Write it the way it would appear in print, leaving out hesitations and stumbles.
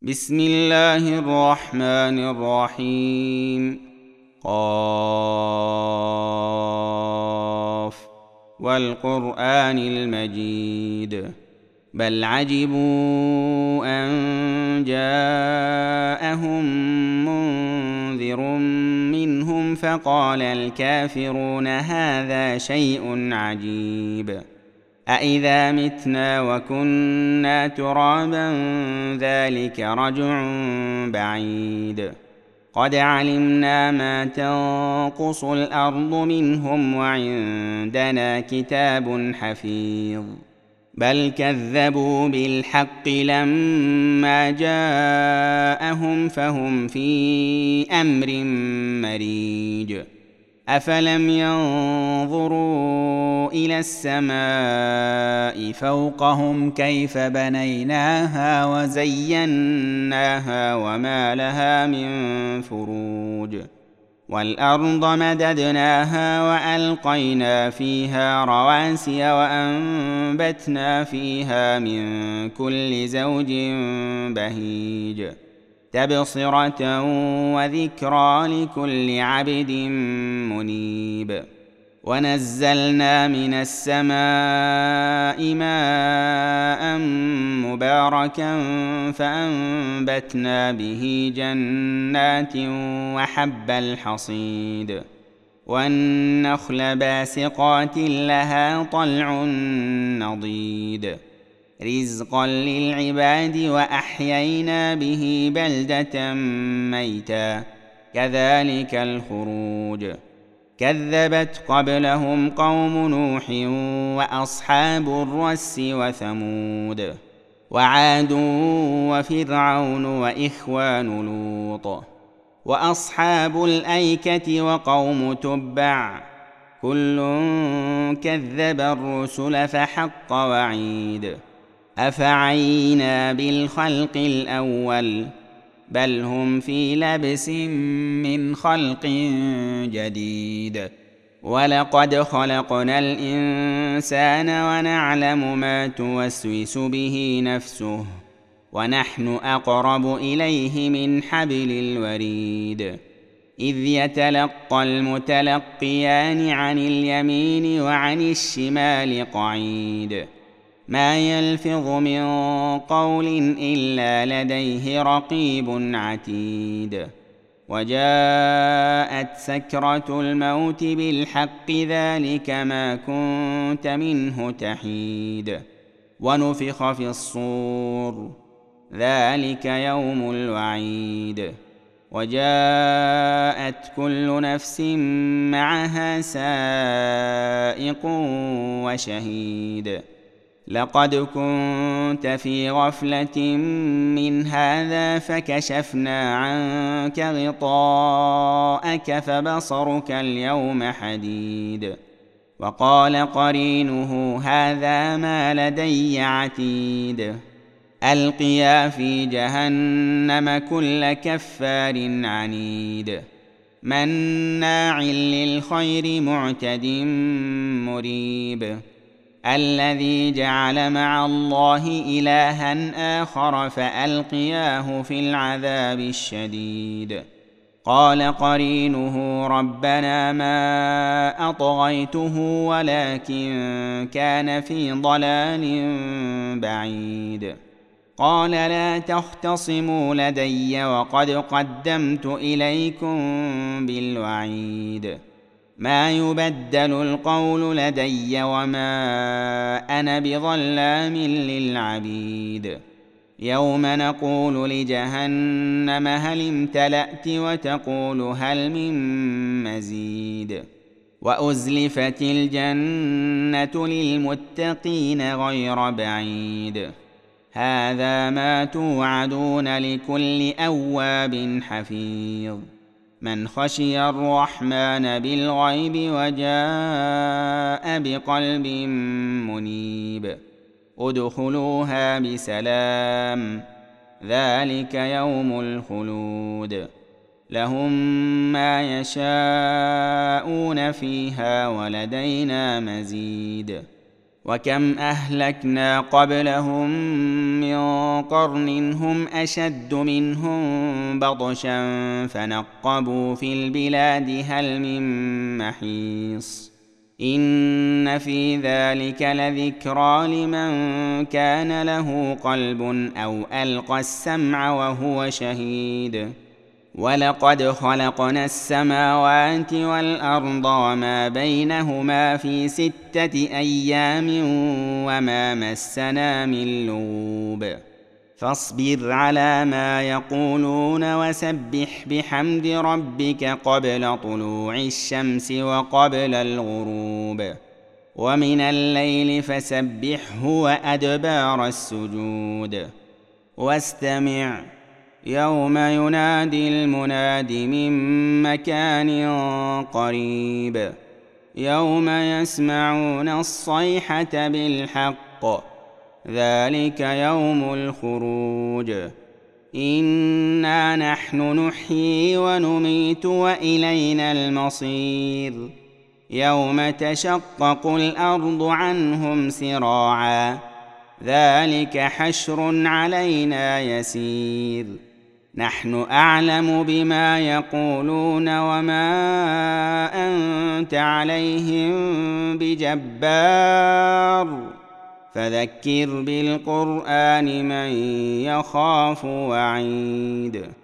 بسم الله الرحمن الرحيم. قاف والقرآن المجيد. بل عجبوا أن جاءهم منذر منهم فقال الكافرون هذا شيء عجيب. أإذا متنا وكنا ترابا ذلك رجع بعيد. قد علمنا ما تنقص الأرض منهم وعندنا كتاب حفيظ. بل كذبوا بالحق لما جاءهم فهم في أمر مريج. أفلم ينظروا إلى السماء فوقهم كيف بنيناها وزيناها وما لها من فروج. والأرض مددناها وألقينا فيها رواسي وأنبتنا فيها من كل زوج بهيج تبصرة وذكرى لكل عبد منيب. ونزلنا من السماء ماء مباركا فأنبتنا به جنات وحب الحصيد والنخل باسقات لها طلع نضيد رزقا للعباد وأحيينا به بلدة ميتا كذلك الخروج. كذبت قبلهم قوم نوح وأصحاب الرس وثمود وعاد وفرعون وإخوان لوط وأصحاب الأيكة وقوم تبع كل كذب الرسل فحق وعيد. أفعينا بالخلق الأول بل هم في لبس من خلق جديد. ولقد خلقنا الإنسان ونعلم ما توسوس به نفسه ونحن أقرب إليه من حبل الوريد. إذ يتلقى المتلقيان عن اليمين وعن الشمال قعيد. ما يلفظ من قول إلا لديه رقيب عتيد. وجاءت سكرة الموت بالحق ذلك ما كنت منه تحيد. ونفخ في الصور ذلك يوم الوعيد. وجاءت كل نفس معها سائق وشهيد. لقد كنت في غفلة من هذا فكشفنا عنك غطاءك فبصرك اليوم حديد. وقال قرينه هذا ما لدي عتيد. ألقيا في جهنم كل كفار عنيد مناع للخير معتد مريب. الذي جعل مع الله إلها آخر فألقياه في العذاب الشديد. قال قرينه ربنا ما أطغيته ولكن كان في ضلال بعيد. قال لا تختصموا لدي وقد قدمت إليكم بالوعيد. ما يبدل القول لدي وما أنا بظلام للعبيد. يوم نقول لجهنم هل امتلأت وتقول هل من مزيد. وأزلفت الجنة للمتقين غير بعيد. هذا ما توعدون لكل أواب حفيظ. من خشي الرحمن بالغيب وجاء بقلب منيب. ادخلوها بسلام ذلك يوم الخلود. لهم ما يشاءون فيها ولدينا مزيد. وكم أهلكنا قبلهم من قرن هم أشد منهم بطشا فنقبوا في البلاد هل من محيص إن في ذلك لذكرى لمن كان له قلب أو ألقى السمع وهو شهيد ولقد خلقنا السماوات والأرض وما بينهما في 6 أيام وما مسنا من لغوب فاصبر على ما يقولون وسبح بحمد ربك قبل طلوع الشمس وقبل الغروب ومن الليل فسبحه وأدبار السجود واستمع يوم ينادي المناد من مكان قريب يوم يسمعون الصيحة بالحق ذلك يوم الخروج إنا نحن نحيي ونميت وإلينا المصير يوم تشقق الأرض عنهم سراعا ذلك حشر علينا يسير نحن أعلم بما يقولون وما أنت عليهم بجبار فذكر بالقرآن من يخاف وعيد